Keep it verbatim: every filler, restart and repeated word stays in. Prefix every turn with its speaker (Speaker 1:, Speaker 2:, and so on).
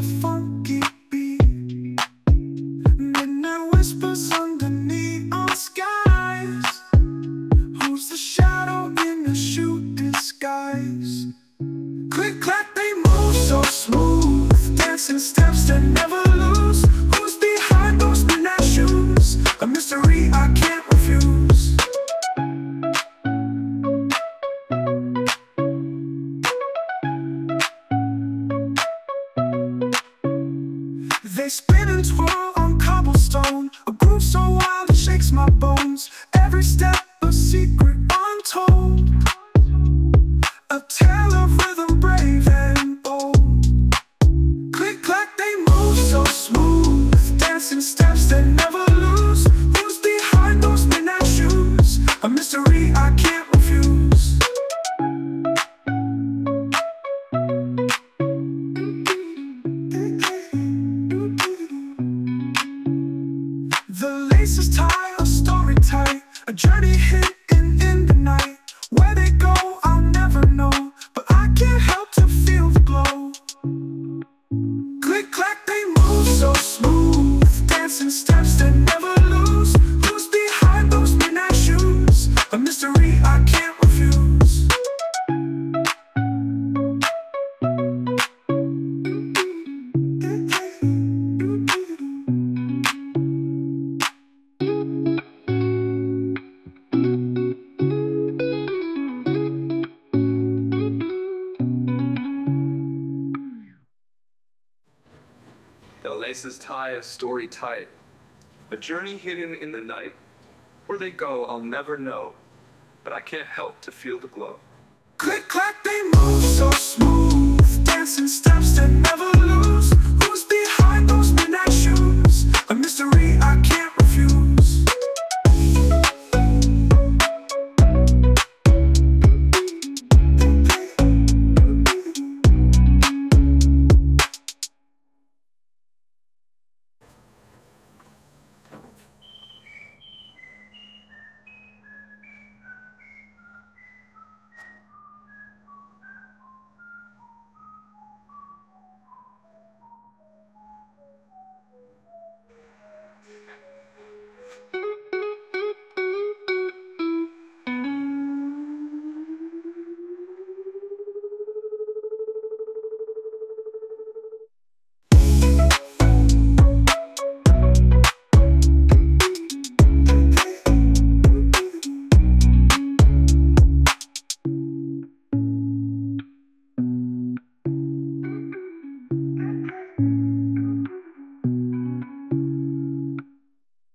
Speaker 1: funky beat. Midnight whispers under neon skies. Who's the shadow in a shoe disguise? Click clack, they move so smooth, dancing steps that never lose. Who's behind those midnight shoes? A mystery I can't refuse. They spin and twirl on cobblestone, a groove so wild it shakes my bones. Every step a secret untold, a tale of rhythm brave and bold. Click clack, they move so smooth, dancing steps that never lose. Who's behind those midnight shoes? A mystery I can't refuse. The laces tie a story tight, a journey hidden in the night. Where they go, I'll never know, but I can't help to feel the glow. Click clack, they move so smooth, dancing steps that never lose. Who's behind those midnight shoes? A mystery I can't refuse.
Speaker 2: The laces tie a story tight, a journey hidden in the night. Where they go, I'll never know, but I can't help to feel the glow.
Speaker 1: Click clack, they move so smooth, dancing steps that never